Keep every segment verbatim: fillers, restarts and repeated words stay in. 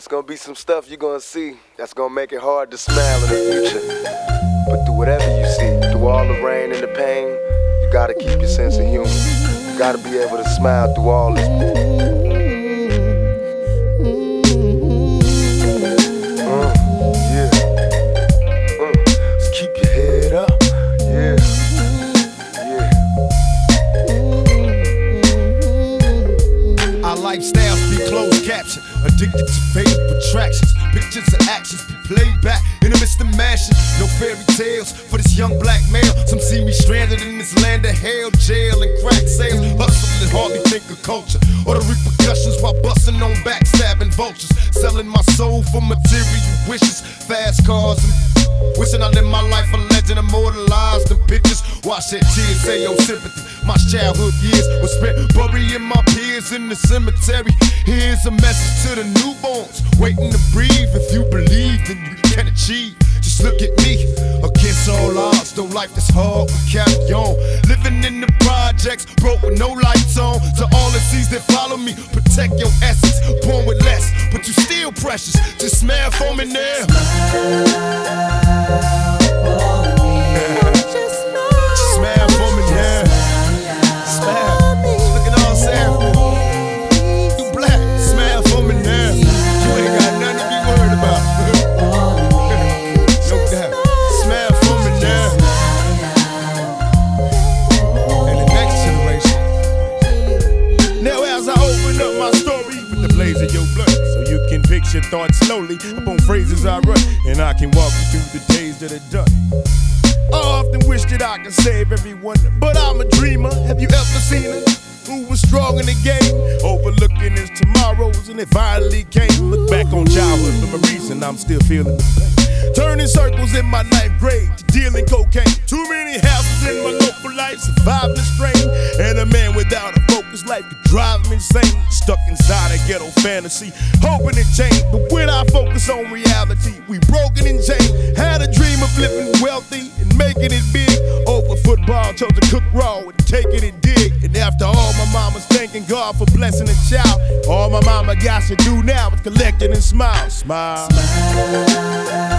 It's gonna be some stuff you're gonna see that's gonna make it hard to smile in the future. But through whatever you see, through all the rain and the pain, you gotta keep your sense of humor. You gotta be able to smile through all this. Uh, yeah. Uh, just keep your head up. Yeah. Yeah. Our lifestyles be closed caption, addicted to favorite attractions. Pictures of actions be played back in the midst of mashing. No fairy tales for this young black male. Some see me stranded in this land of hell, jail and crack sales. Hustling, hardly think of culture or the repercussions while busting on backstabbing vultures. Selling my soul for material wishes, fast cars and wishing I lived my life a legend, immortalized in pictures. Watch that tears say your sympathy. My childhood years were spent burying my peers in the cemetery. Here's a message to the newborns waiting to breathe. If you believe, then you can achieve. Just look at me, against all odds. Though life is hard, we carry on. Living in the projects, broke with no lights on. To all the seas that follow me, protect your essence. Born with less, but you still precious. Just smile for me now. Smile for me now. Smile. Look at all Sam. You black. Smile for me now. You ain't got nothing to be worried about. No doubt. Smile for me now. And the next generation. Now as I open up my story with the blaze of your blood, so you can picture thoughts slowly upon phrases I run, and I can walk you through the days that are done. I often wish that I could save everyone, but I'm a dreamer. Have you ever seen her? Who was strong in the game, overlooking his tomorrows, and it finally came. Look back on childhood memories, and I'm still feeling the pain. Turning circles in my ninth grade to dealing cocaine. Too many houses in my local life, surviving the strain. And a man without a focus life could drive me insane. Stuck inside a ghetto fantasy, hoping to change. But when I focus on reality, we broken and chained. Had a dream of living wealthy and making it big. Over football, chose to cook raw and taking it dig. And after all, my mama's thanking God for blessing a child. All my mama got to do now is collect it and smile. Smile. Smile.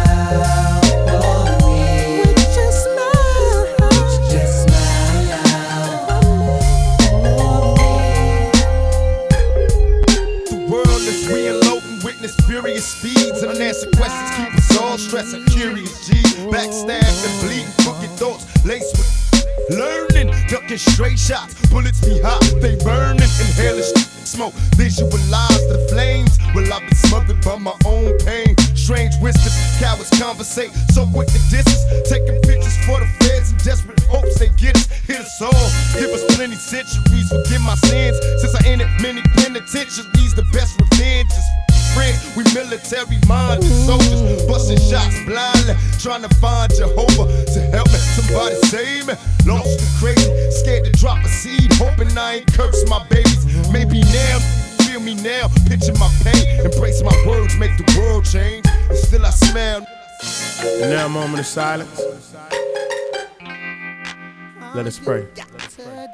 Furious speeds, unanswered questions keep us all stressing. Curious G, backstabbed and bleeding, crooked thoughts laced with learning, ducking straight shots. Bullets be hot, they burning, inhaling smoke. Visualize the flames. Well, I've been smothered by my own pain. Strange whispers, cowards conversate, so quick to distance. Taking pictures for the feds in desperate hopes they get us. Hit us all, give us plenty centuries. Forgive my sins, since I entered many penitentiaries. The best revenge is friends, we military-minded soldiers, busting shots blindly, trying to find Jehovah to help me. Somebody save me. Lost and crazy, scared to drop a seed, hoping I ain't curse my babies. Maybe now, feel me now, picture my pain, embrace my words, make the world change. And still I smile. And now a moment of silence. Let us pray. Let us pray.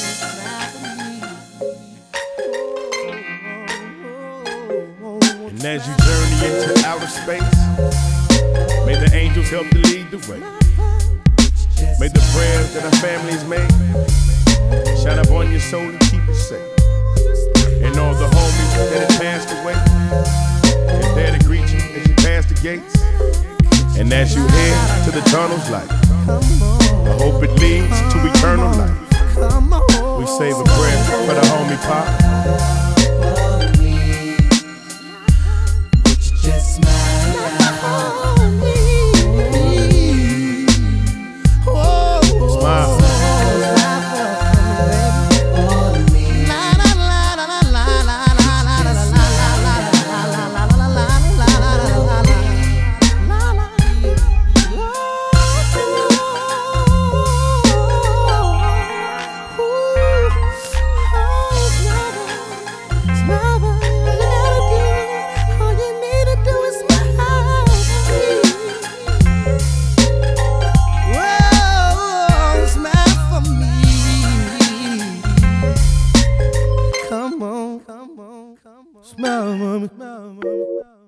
And as you journey into outer space, may the angels help to lead the way. May the prayers that our families made shine up on your soul and keep you safe. And all the homies that have passed away is there to greet you as you pass the gates. And as you head to the tunnel's light, the hope it leads to eternal life. We say the prayer for the homie Pop. smile.